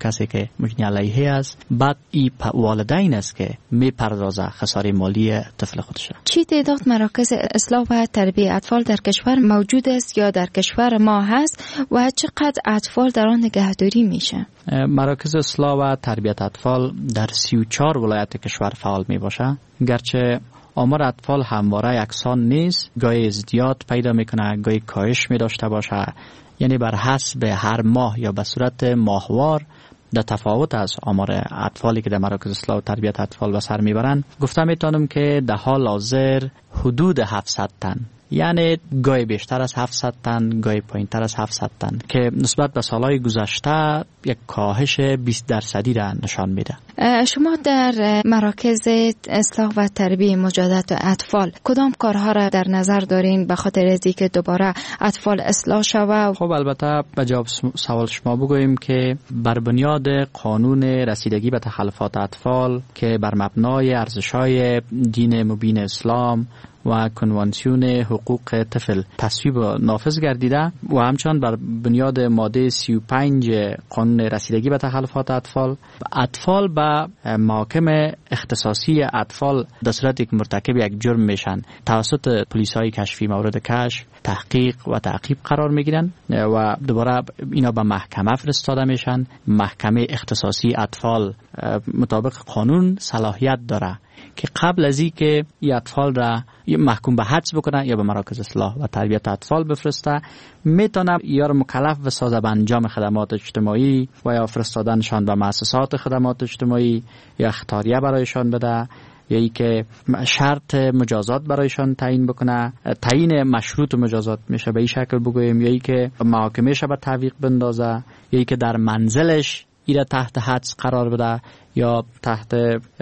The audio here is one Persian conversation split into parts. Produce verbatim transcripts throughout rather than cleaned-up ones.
کسی که مجنی علیه است، بعد این والدین است که میپردازه خساره مالی طفل خودش. چی تعداد مراکز اصلاح و تربیت اطفال در کشور موجود است یا در کشور ما هست و چقدر اطفال در آن نگهداری میشه؟ مراکز اصلاح و تربیت اطفال در سی و چهار ولایت کشور فعال می باشه، گرچه آمار اطفال همواره یکسان نیست، گاهی ازدیاد پیدا میکنه، گاهی کاهش می داشته باشه، یعنی بر حسب هر ماه یا به صورت ماهوار در تفاوت از آمار اطفالی که در مراکز اصلاح و تربیت اطفال به سر میبرند. گفتم میتونم که در حال حاضر حدود هفتصد تن، یعنی گاهی بیشتر از هفتصد تن، گاهی پایینتر از هفتصد تن، که نسبت به سالهای گذشته یک کاهش بیست درصدی را نشان میده. شما در مراکز اصلاح و تربیت مجازات اطفال کدام کارها را در نظر دارین به خاطر از اینکه دوباره اطفال اصلاح شود؟ خب البته به جواب سوال شما بگوییم که بر بنیاد قانون رسیدگی به تخلفات اطفال که بر مبنای ارزش‌های دین مبین اسلام و کنوانسیون حقوق طفل تصویب و نافذ گردیده و همچنان بر بنیاد ماده سی و پنج قانون رسیدگی به تخلفات اطفال، اطفال به محاکم اختصاصی اطفال در صورتی که مرتکب یک جرم میشن توسط پلیس‌های کشفی مورد کشف، تحقیق و تعقیب قرار میگیرن و دوباره اینا به محکمه فرستاده میشن. محکمه اختصاصی اطفال مطابق قانون صلاحیت داره که قبل از این که این اطفال را محکوم به حبس بکنه یا به مراکز اصلاح و تربیت اطفال بفرسته، میتونه یا را مکلف بسازه به انجام خدمات اجتماعی و یا فرستادنشان به مؤسسات خدمات اجتماعی یا اختیاریه برایشان بده، یا ای که شرط مجازات برایشان تعیین بکنه. تعیین مشروط مجازات میشه به این شکل بگوییم، یا ای که محاکمه‌اش به تعویق بندازه، یا ای که در منزلش ایره تحت حدس قرار بده یا تحت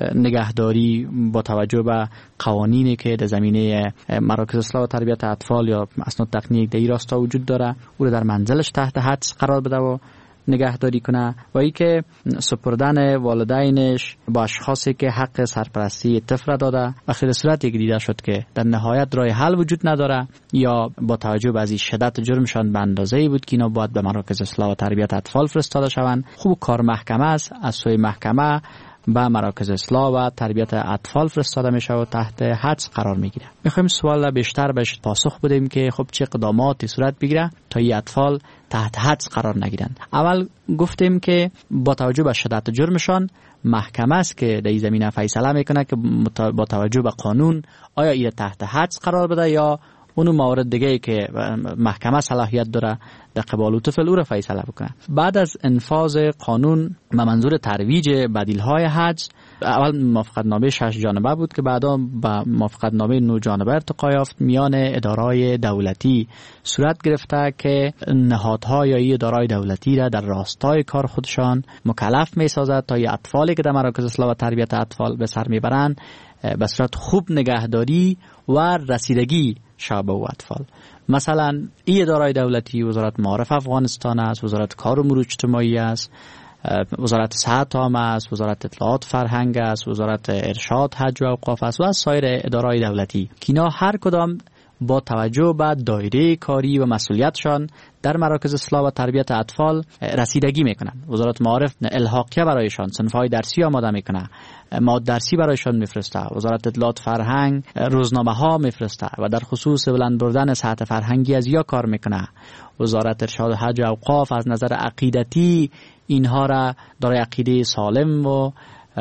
نگهداری با توجه به قوانینی که در زمینه مراکز اصلاح و تربیت اطفال یا اسناد تقنیک در این راستا وجود داره، او رو در منزلش تحت حدس قرار بده و نگهداری کنه، و ای که سپردن والدینش با اشخاصی که حق سرپرستی طفل داده و خیلی صورتی که دیده شد که در نهایت راه حل وجود نداره یا با توجه به از شدت جرمشان به اندازه‌ای بود که اینا باید به مراکز اصلاح و تربیت اطفال فرستاده شوند. خوب کار محکمه است، از سوی محکمه به مراکز اصلاح و تربیت اطفال فرستاده میشه و تحت حدس قرار میگیره. میخوایم سوال بیشتر بهش پاسخ بدیم که خب چه اقداماتی صورت بگیره تا این اطفال تحت حدس قرار نگیرن. اول گفتیم که با توجه به شدت جرمشان محکمه است که در این زمینه فیصله میکنه که با توجه به قانون آیا این تحت حدس قرار بده یا اونو موارد دیگه ای که محکمه صلاحیت داره در قبال طفل او را فیصله بکنه. بعد از انفاذ قانون به منظور ترویج بدیل‌های حجز، اول موافقتنامه شش جانبه بود که بعدا به موافقتنامه نه جانبه ارتقا یافت میان ادارای دولتی صورت گرفته که نهادها یا ادارای دولتی را در راستای کار خودشان مکلف می‌سازد تا این اطفالی که در مراکز اصلاح و تربیت اطفال به سر میبرند به صورت خوب نگهداری و رسیدگی شبه و اطفال. مثلا این ادارای دولتی وزارت معارف افغانستان است، وزارت کار و امور اجتماعی است، وزارت صحت عامه است، وزارت اطلاعات فرهنگ است، وزارت ارشاد حج و اوقاف است و از سایر ادارای دولتی که اینا هر کدام با توجه به دایره کاری و مسئولیتشان در مراکز اصلاح و تربیت اطفال رسیدگی میکنن. وزارت معارف الحاقیه برایشان صنف‌های درسی آماده میکنه، مواد درسی برایشان میفرسته. وزارت اطلاعات فرهنگ روزنامه ها میفرسته و در خصوص بلند بردن سطح فرهنگی از یا کار میکنه. وزارت ارشاد حج و اوقاف از نظر عقیدتی اینها را دارای عقیده سالم و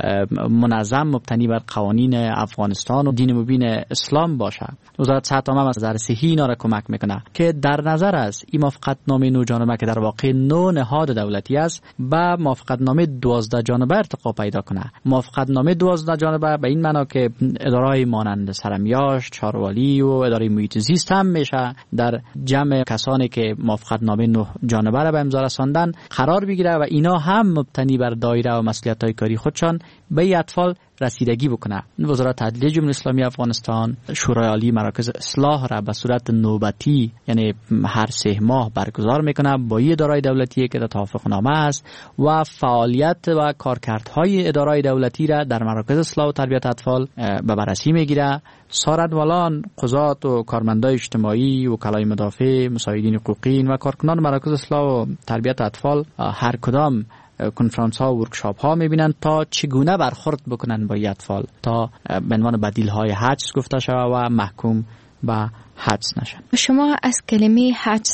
منظم مبتنی بر قوانین افغانستان و دین مبین اسلام باشه. وزارت صحت عامه از نظر صحی اینا را کمک میکنه که در نظر است این موافقتنامه نه جانبه که در واقع نو نهاد دولتی است با موافقتنامه دوازده جانبه ارتقا پیدا کنه. موافقتنامه دوازده جانبه به این معنا که ادارهای مانند سرمیاش، چاروالی و اداره محیط زیست هم میشه در جمع کسانی که موافقتنامه نه جانبه را به امضا رساندن قرار بگیره و اینا هم مبتنی بر دایره و مسئولیت‌های کاری خودشان به این اطفال رسیدگی بکنه. وزارت عدلیه جمهوری اسلامی افغانستان شورای عالی مراکز اصلاح را به صورت نوبتی یعنی هر سه ماه برگزار میکنه با این ادارای دولتی که در توافقنامه است و فعالیت و کارکردهای ادارای دولتی را در مراکز اصلاح و تربیت اطفال به بررسی میگیره. ساردوالان، قضات و کارمندای اجتماعی، وکلای مدافع، مساعدین حقوقی و کارکنان مراکز اصلاح و تربیت اطفال هر کدام کنفرانس ها و ورکشاپ ها میبینن تا چگونه برخورد بکنن با اطفال تا به عنوان بدیل های حجز گفته شود و محکوم به حجز نشن. شما از کلمه حجز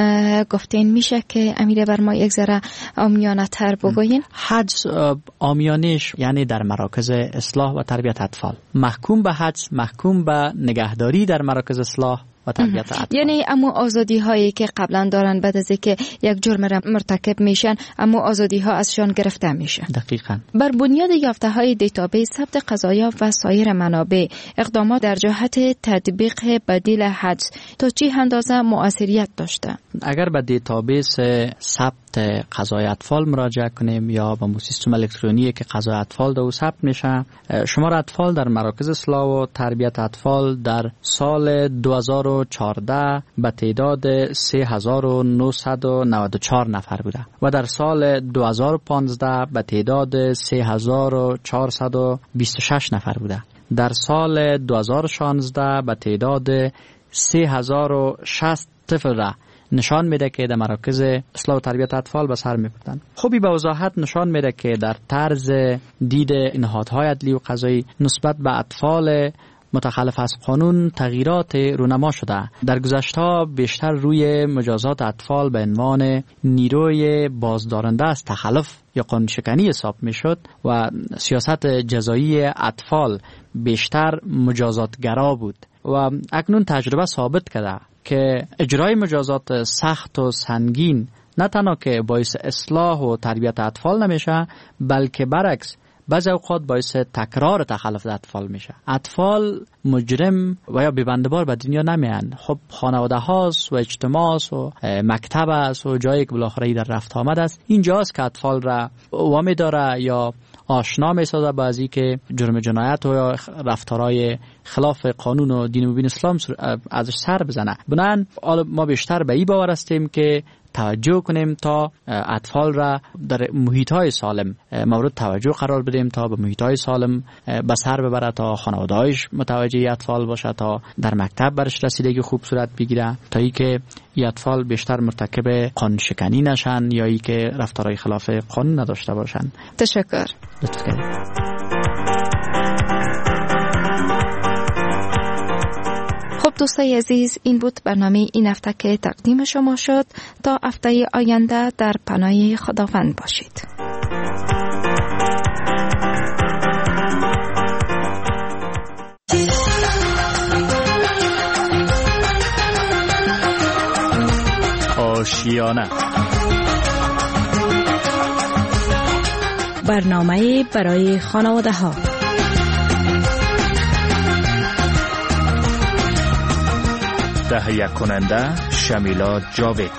گفتین، میشه که امیر بر ما یک ذره عامیانه تر بگوین؟ حجز عامیانش یعنی در مراکز اصلاح و تربیت اطفال. محکوم به حجز محکوم به نگهداری در مراکز اصلاح و تربیت اطفال. یعنی اما آزادی هایی که قبلا دارن بعد از اینکه یک جرم را مرتکب میشن اما آزادی ها ازشان گرفته میشه. دقیقاً. بر بنیاد یافته های دیتابیس ثبت قضایا و سایر منابع، اقدامات در جهت تطبیق بدیل حجز تا چه اندازه مؤثریت داشته؟ اگر به دیتابیس ثبت قضای اطفال مراجعه کنیم یا با سیستم الکترونیکی که قضای اطفال در او ثبت میشه، شمار اطفال در مراکز اصلاح و تربیت اطفال در سال دو هزار و چهارده به تعداد سه هزار و نهصد و نود و چهار نفر بوده و در سال دو هزار و پانزده به تعداد سه هزار و چهارصد و بیست و شش نفر بوده. در سال دو هزار و شانزده به تعداد سه هزار و شصت طفل را نشان میده که در مراکز اصلاح و تربیت اطفال به سر میبردن. خوبی به وضاحت نشان میده که در طرز دید نهادهای عدلی و قضایی نسبت به اطفال متخلف از قانون تغییرات رونما شده. در گذشته بیشتر روی مجازات اطفال به عنوان نیروی بازدارنده از تخلف یا قانون شکنی حساب میشد و سیاست جزایی اطفال بیشتر مجازاتگرا بود و اکنون تجربه ثابت کرده که اجرای مجازات سخت و سنگین نه تنها که باعث اصلاح و تربیت اطفال نمیشه، بلکه برعکس بعضی اوقات باعث تکرار تخلف اطفال میشه. اطفال مجرم و یا بی‌بنده‌بار به دنیا نمیان. خب خانواده هاست و اجتماع است و مکتب است و جایی که بالاخره در رفت آمد است، اینجاست که اطفال را وامی داره یا آشنا میسازه با ازی که جرم جنایت و یا رفتارهای خلاف قانون و دین مبین اسلام ازش سر بزنه. بنابراین ما بیشتر به این باور هستیم که توجه کنیم تا اطفال را در محیط‌های سالم مورد توجه قرار بدیم تا به محیط‌های سالم به سر ببره، تا خانواده‌هاش متوجه اطفال باشه، تا در مکتب برش رسیدگی خوب صورت بگیره، تا ای که این اطفال بیشتر مرتکب قانون شکنی نشن یا ای که رفتارهای خلاف قانون نداشته باشن. تشکر. لطف کنید. خب دوستای عزیز، این بود برنامه این هفته که تقدیم شما شد. تا هفته آینده در پناه خداوند باشید. آشیانه، برنامه برای خانواده ها. تهیه کننده شمیلا جاوید.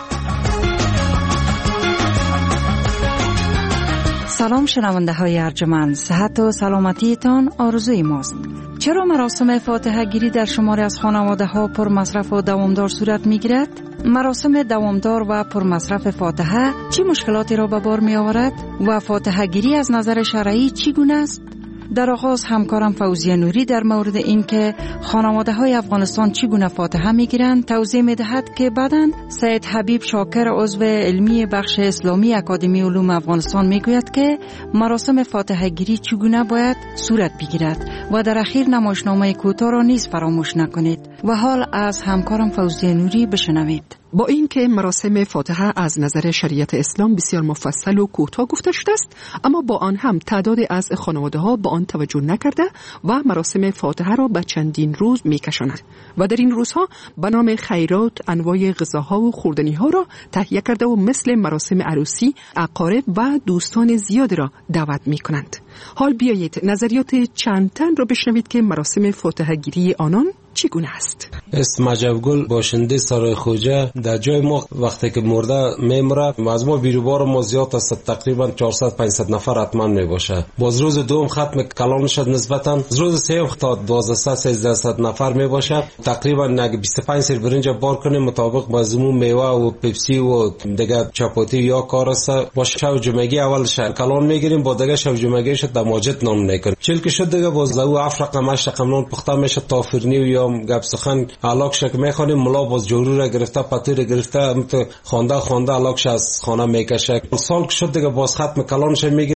سلام شنونده های ارجمند، صحت و سلامتیتان آرزوی ماست. چرا مراسم فاتحه گیری در شماری از خانواده ها پر مصرف و دوامدار صورت می گیرد؟ مراسم دوامدار و پر مصرف فاتحه چی مشکلاتی را به بار می آورد و فاتحه گیری از نظر شرعی چگونه است؟ در آغاز همکارم فوزیه نوری در مورد این که خانواده های افغانستان چگونه فاتحه می گیرند توضیح می دهد که بعداً سید حبیب شاکر عضو علمی بخش اسلامی اکادمی علوم افغانستان می گوید که مراسم فاتحه گیری چگونه باید صورت بگیرد و در اخیر نمایشنامه کوتاه را نیز فراموش نکنید. و حال از همکارم فوزیه نوری بشنوید. با اینکه مراسم فاتحه از نظر شریعت اسلام بسیار مفصل و کوتاه گفته شده است، اما با آن هم تعداد از خانواده ها با آن توجه نکرده و مراسم فاتحه را به چندین روز میکشانند و در این روزها به نام خیرات انواع غذاها و خوردنی ها را تهیه کرده و مثل مراسم عروسی اقارب و دوستان زیاد را دعوت میکنند. حال بیایید نظریات چند تن را بشنوید که مراسم فاتحه گیری آنان چگونه است. اسم مجبگل باشنده سرای خوجه در جای ما وقتی که مرده میمره از ما بیروبار ما زیاد است، تقریبا چهارصد پانصد نفر حتما میباشه. باز روز دوم ختم کلام شد نسبتا روز سوم تا دوازده سیزده نفر میباشه. تقریبا نگ بیست و پنج سر برنج بار کنیم مطابق با زمون میوه و پپسی و دیگه چپاتی یا کار است. با شب جمعگی اول شب کلام میگیریم، با دیگه شب جمعگی شد دماجت نام نکنیم. چل که شد دیگه باز او افرق ماش رقم نان پخته میشه تا فرنی و یا گپ سخن علاقش که میخوانیم ملا باز جورو را گرفته پتو را گرفته خونده خونده علاقش از خانه میکشه. سال که شد دیگه باز ختم کلانش میگیره.